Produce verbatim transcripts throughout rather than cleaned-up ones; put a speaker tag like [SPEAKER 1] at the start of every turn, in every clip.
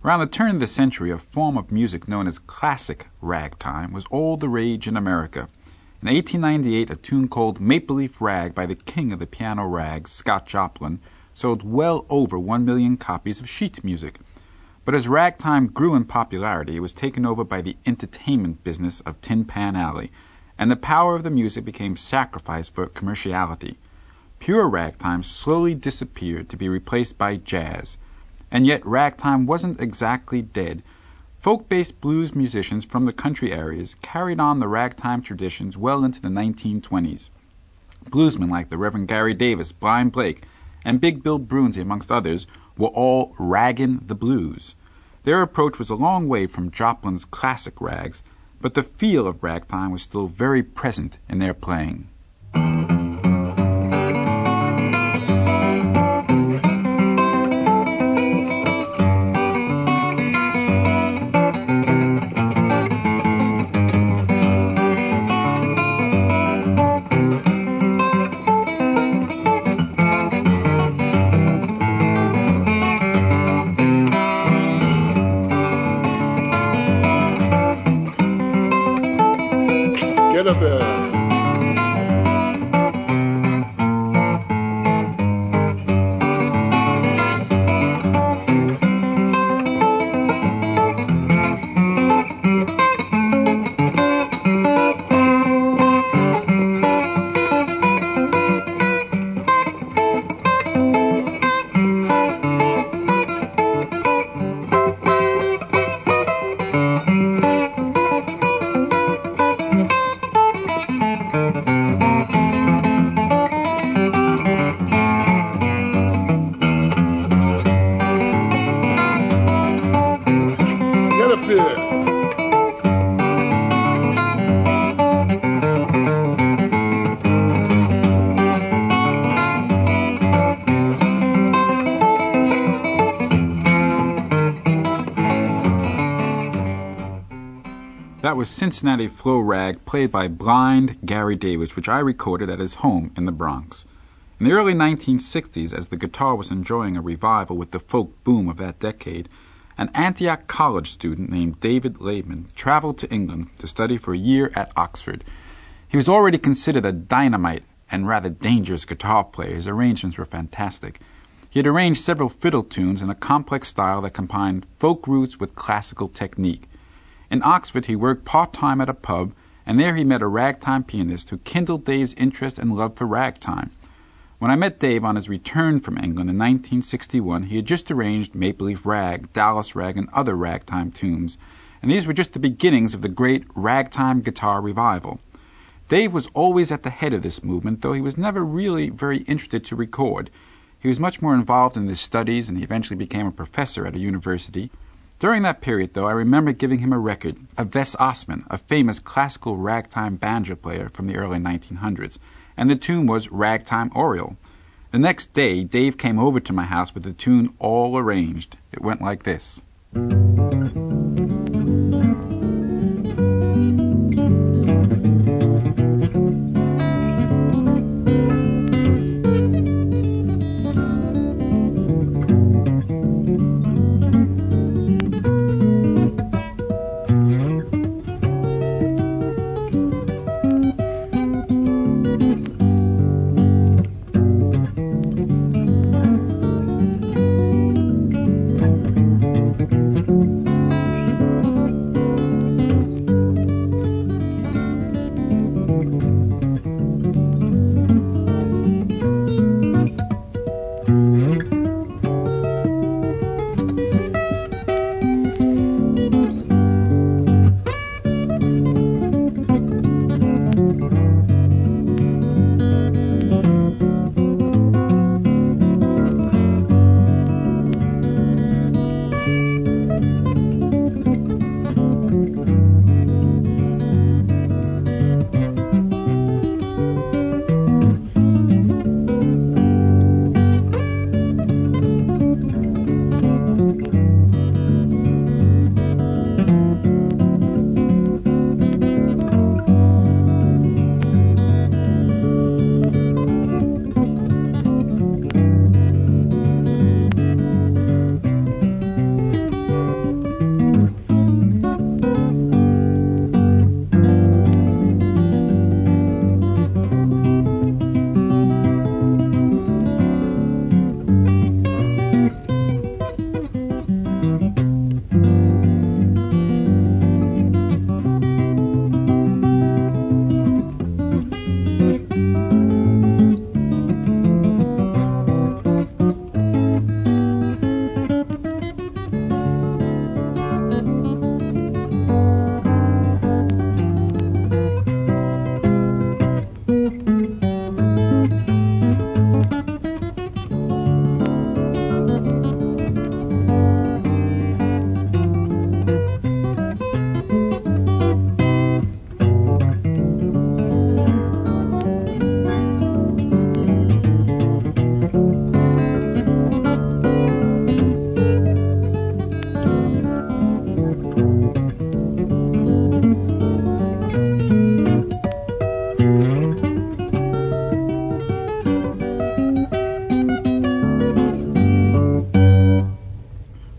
[SPEAKER 1] Around the turn of the century, a form of music known as classic ragtime was all the rage in America. In eighteen ninety-eight, a tune called Maple Leaf Rag by the king of the piano rags, Scott Joplin, sold well over one million copies of sheet music. But as ragtime grew in popularity, it was taken over by the entertainment business of Tin Pan Alley, and the power of the music became sacrificed for commerciality. Pure ragtime slowly disappeared to be replaced by jazz. And yet ragtime wasn't exactly dead. Folk-based blues musicians from the country areas carried on the ragtime traditions well into the nineteen twenties. Bluesmen like the Reverend Gary Davis, Blind Blake, and Big Bill Broonzy, amongst others, were all raggin' the blues. Their approach was a long way from Joplin's classic rags, but the feel of ragtime was still very present in their playing.
[SPEAKER 2] Get up there.
[SPEAKER 1] That was Cincinnati Flow Rag, played by Blind Gary Davis, which I recorded at his home in the Bronx. In the early nineteen sixties, as the guitar was enjoying a revival with the folk boom of that decade, an Antioch College student named David Laidman traveled to England to study for a year at Oxford. He was already considered a dynamite and rather dangerous guitar player. His arrangements were fantastic. He had arranged several fiddle tunes in a complex style that combined folk roots with classical technique. In Oxford, he worked part-time at a pub, and there he met a ragtime pianist who kindled Dave's interest and love for ragtime. When I met Dave on his return from England in nineteen sixty-one, he had just arranged Maple Leaf Rag, Dallas Rag, and other ragtime tunes, and these were just the beginnings of the great ragtime guitar revival. Dave was always at the head of this movement, though he was never really very interested to record. He was much more involved in his studies, and he eventually became a professor at a university. During that period, though, I remember giving him a record of Wes Osman, a famous classical ragtime banjo player from the early nineteen hundreds, and the tune was Ragtime Oriole. The next day, Dave came over to my house with the tune all arranged. It went like this.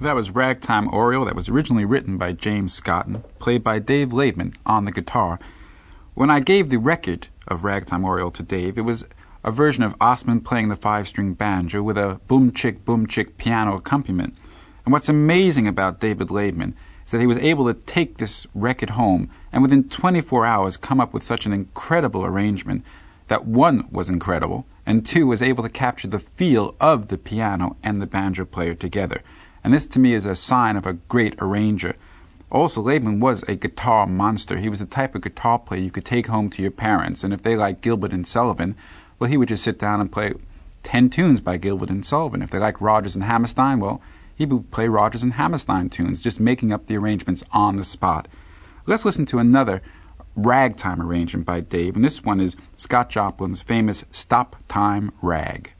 [SPEAKER 1] That was Ragtime Oriole. That was originally written by James Scotton, played by Dave Laidman on the guitar. When I gave the record of Ragtime Oriole to Dave, it was a version of Osmond playing the five-string banjo with a boom-chick, boom-chick piano accompaniment. And what's amazing about David Laidman is that he was able to take this record home and within twenty-four hours come up with such an incredible arrangement that, one, was incredible, and two, was able to capture the feel of the piano and the banjo player together. And this, to me, is a sign of a great arranger. Also, Laidman was a guitar monster. He was the type of guitar player you could take home to your parents, and if they liked Gilbert and Sullivan, well, he would just sit down and play ten tunes by Gilbert and Sullivan. If they liked Rodgers and Hammerstein, well, he would play Rodgers and Hammerstein tunes, just making up the arrangements on the spot. Let's listen to another ragtime arrangement by Dave, and this one is Scott Joplin's famous Stop Time Rag.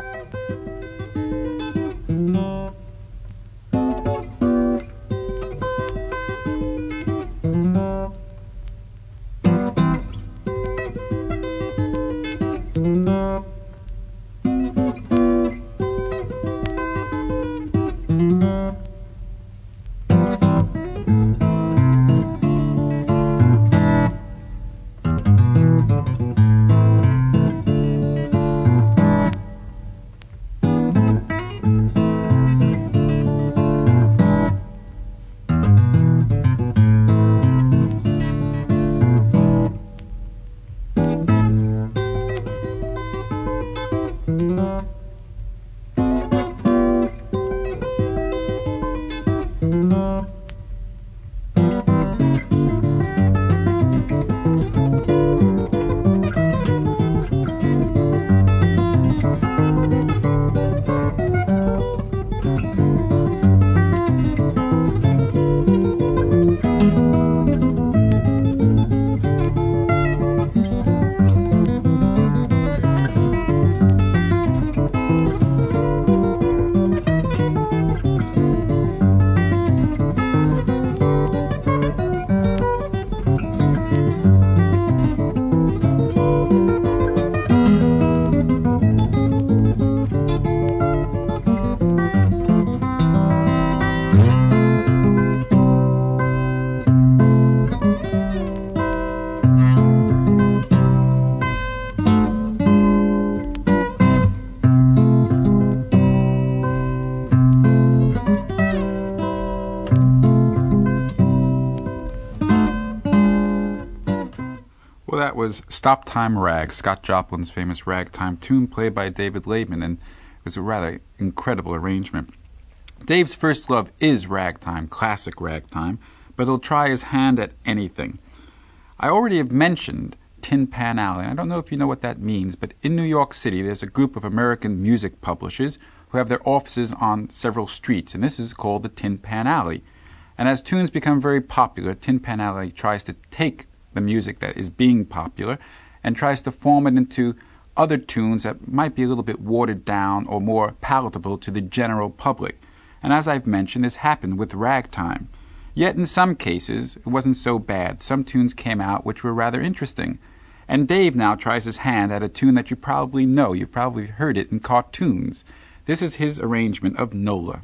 [SPEAKER 1] Well, that was Stop Time Rag, Scott Joplin's famous ragtime tune played by David Laidman, and it was a rather incredible arrangement. Dave's first love is ragtime, classic ragtime, but he'll try his hand at anything. I already have mentioned Tin Pan Alley, and I don't know if you know what that means, but in New York City there's a group of American music publishers who have their offices on several streets, and this is called the Tin Pan Alley. And as tunes become very popular, Tin Pan Alley tries to take the music that is being popular and tries to form it into other tunes that might be a little bit watered down or more palatable to the general public. And as I've mentioned, this happened with ragtime. Yet in some cases, it wasn't so bad. Some tunes came out which were rather interesting. And Dave now tries his hand at a tune that you probably know. You've probably heard it in cartoons. This is his arrangement of Nola.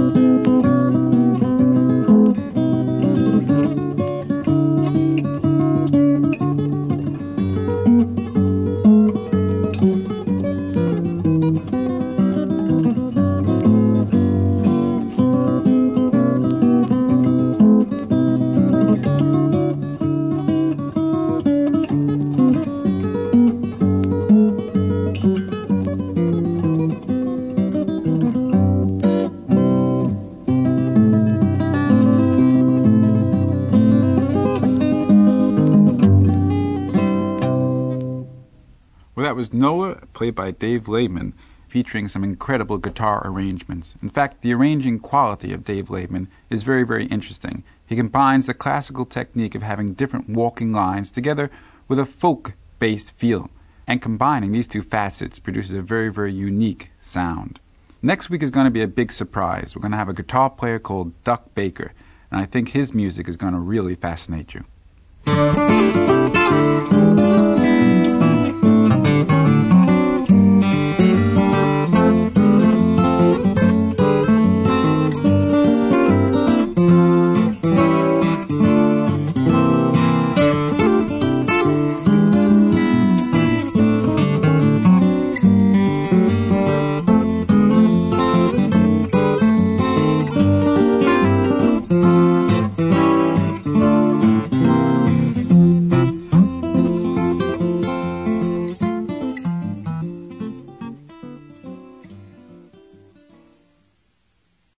[SPEAKER 1] Well, that was Noah, played by Dave Laidman, featuring some incredible guitar arrangements. In fact, the arranging quality of Dave Laidman is very, very interesting. He combines the classical technique of having different walking lines together with a folk-based feel, and combining these two facets produces a very, very unique sound. Next week is going to be a big surprise. We're going to have a guitar player called Duck Baker, and I think his music is going to really fascinate you.